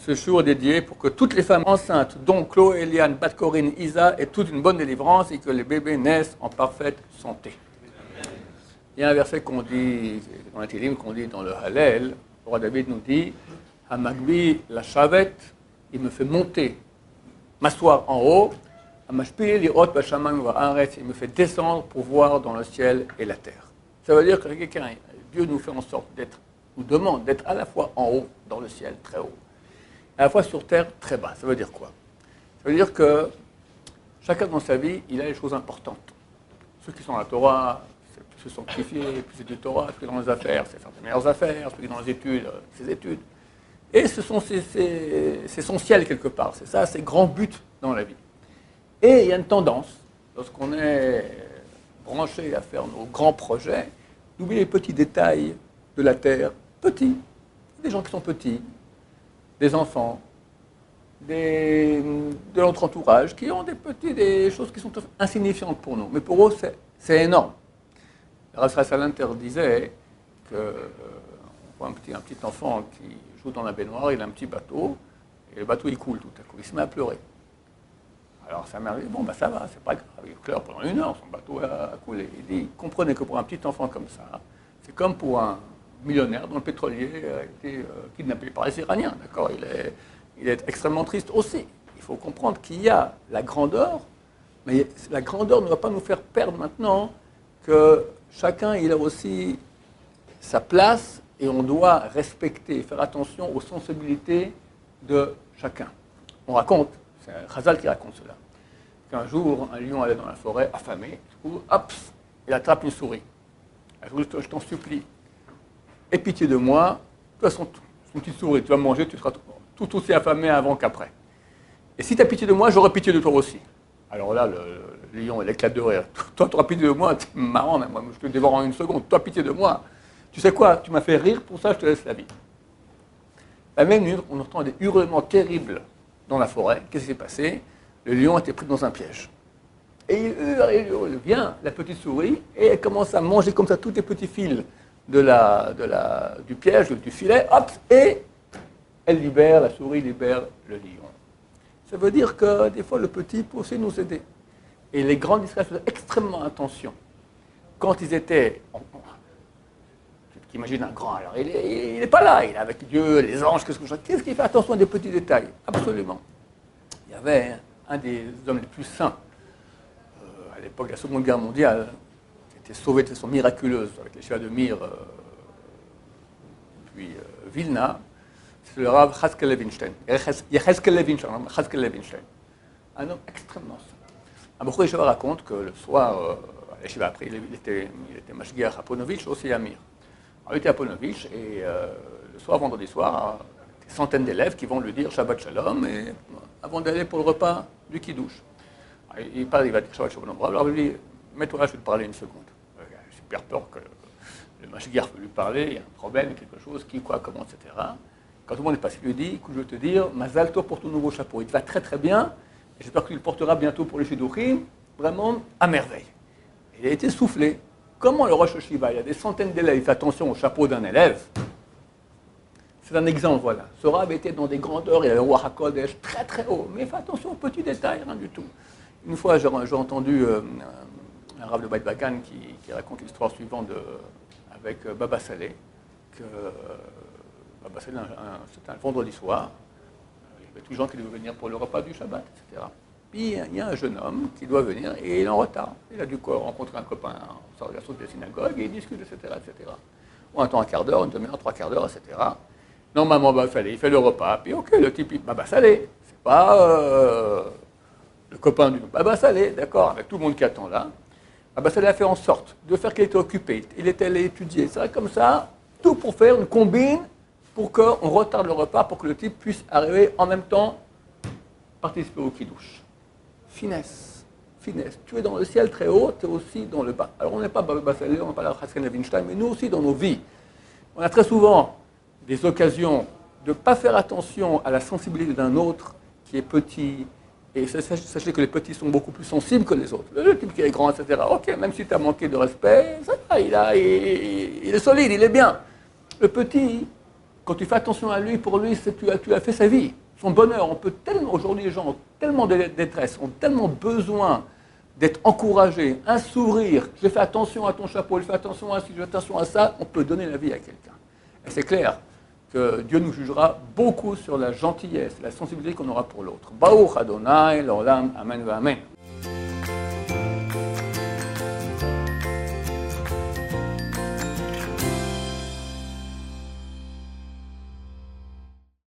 ce jour dédié pour que toutes les femmes enceintes, dont Chloé, Eliane, Bat Corinne, Isa, aient toute une bonne délivrance et que les bébés naissent en parfaite santé. Il y a un verset qu'on dit, dans la Télim, qu'on dit dans le Hallel, le roi David nous dit « Hamagbi la chavette, il me fait monter, m'asseoir en haut, Hamashpi li'ot b'shamayim va'aretz, il me fait descendre pour voir dans le ciel et la terre. » Ça veut dire que quelqu'un, Dieu nous fait en sorte d'être, nous demande d'être à la fois en haut, dans le ciel, très haut, à la fois sur terre, très bas. Ça veut dire quoi? Ça veut dire que chacun dans sa vie, il a les choses importantes. Ceux qui sont à la Torah, c'est plus se sanctifier, plus c'est du Torah, plus dans les affaires, c'est faire de meilleures affaires, plus dans les études, ses études. Et ce sont c'est son ciel quelque part, c'est ça, ses grands buts dans la vie. Et il y a une tendance, lorsqu'on est branché à faire nos grands projets, d'oublier les petits détails de la terre, petits, des gens qui sont petits, des enfants, de notre entourage, qui ont des choses qui sont insignifiantes pour nous. Mais pour eux, c'est énorme. Rav Salanter disait qu'on voit un petit enfant qui joue dans la baignoire, il a un petit bateau, et le bateau il coule tout à coup, il se met à pleurer. Alors sa mère dit, bon ça va, c'est pas grave, il pleure pendant 1 heure, son bateau a coulé. Il dit, comprenez que pour un petit enfant comme ça, c'est comme pour un millionnaire dont le pétrolier a été kidnappé par les Iraniens, d'accord, il est extrêmement triste aussi. Il faut comprendre qu'il y a la grandeur, mais la grandeur ne va pas nous faire perdre maintenant que chacun il a aussi sa place et on doit respecter, faire attention aux sensibilités de chacun. On raconte, c'est Chazal qui raconte cela, qu'un jour un lion allait dans la forêt affamé, du coup, hop, il attrape une souris. Je t'en supplie, aie pitié de moi, de toute façon, c'est une petite souris, tu vas manger, tu seras tout aussi affamé avant qu'après. Et si tu as pitié de moi, j'aurai pitié de toi aussi. Alors là, le lion, il éclate de rire. Toi, tu auras pitié de moi, c'est marrant, moi, je te dévore en 1 seconde. Toi, pitié de moi. Tu sais quoi, tu m'as fait rire, pour ça, je te laisse la vie. La même nuit, on entend des hurlements terribles dans la forêt. Qu'est-ce qui s'est passé? Le lion était pris dans un piège. Et il hurle, vient la petite souris, et elle commence à manger comme ça tous les petits fils du piège, du filet, hop, et la souris libère le lion. Ça veut dire que des fois le petit peut aussi nous aider. Et les grands d'Israël faisaient extrêmement attention. Quand ils étaient, tu imagines un grand, alors il n'est pas là, il est avec Dieu, les anges, qu'est-ce qu'il fait attention à des petits détails? Absolument. Il y avait un des hommes les plus saints, à l'époque de la Seconde Guerre mondiale, qui était sauvé de façon miraculeuse avec les chefs de Mir, puis Vilna. C'est le Rav Chazkel Levinstein. Un homme extrêmement saint. Un Bachur Yeshiva raconte que le soir, à l'Yeshiva, après, il était Mashgiach à Ponovitch, aussi à Mir. Alors, il était à Ponovitch, et le soir, vendredi soir, des centaines d'élèves qui vont lui dire Shabbat Shalom, et avant d'aller pour le repas du Kiddush. Alors, il va dire Shabbat Shalom. Alors, il lui dit, mets-toi là, je vais te parler 1 seconde. J'ai super peur que le Mashgiach veut lui parler, il y a un problème, quelque chose, qui, quoi, comment, etc. Quand tout le monde est passé, il lui dit, écoute, je veux te dire, Mazal Tov pour ton nouveau chapeau. Il te va très très bien, et j'espère que tu le porteras bientôt pour les Shidduchim, vraiment à merveille. Il a été soufflé. Comment le Rosh Hashiva, il y a des centaines d'élèves, il fait attention au chapeau d'un élève. C'est un exemple, voilà. Ce Rav était dans des grandeurs, il avait le roi HaKodesh très très haut, mais il fait attention aux petits détails, rien du tout. Une fois, j'ai entendu un Rav de Beit Bagan qui raconte l'histoire suivante avec Baba Saleh, que c'était un vendredi soir, il y avait tous les gens qui devaient venir pour le repas du Shabbat, etc. Puis il y a un jeune homme qui doit venir et il est en retard. Il a dû rencontrer un copain en sortant de la synagogue et ils discutent, etc., etc. On attend 1/4 d'heure, 1/2 heure, 3/4 d'heure, etc. Normalement, Baba Saleh, il fait le repas, puis ok, le type, Baba Saleh, c'est pas le copain du Baba Saleh, d'accord, avec tout le monde qui attend là. Baba Saleh a fait en sorte de faire qu'il était occupé, il était allé étudier, c'est vrai, comme ça, tout pour faire une combine pour qu'on retarde le repas, pour que le type puisse arriver en même temps participer au Kiddush. Finesse, finesse. Tu es dans le ciel très haut, tu es aussi dans le bas. Alors on n'est pas Baba Saleh, on n'est pas la Chazkel Levinstein, mais nous aussi dans nos vies. On a très souvent des occasions de ne pas faire attention à la sensibilité d'un autre qui est petit. Et sachez que les petits sont beaucoup plus sensibles que les autres. Le type qui est grand, etc. Ok, même si tu as manqué de respect, ça va, il est solide, il est bien. Le petit, Quand tu fais attention à lui, pour lui, tu as fait sa vie. Son bonheur, aujourd'hui les gens ont tellement de détresse, ont tellement besoin d'être encouragés, un sourire, je fais attention à ton chapeau, je fais attention à ci, je fais attention à ça, on peut donner la vie à quelqu'un. Et c'est clair que Dieu nous jugera beaucoup sur la gentillesse, la sensibilité qu'on aura pour l'autre. Baruch Adonai, l'olam, amen, amen.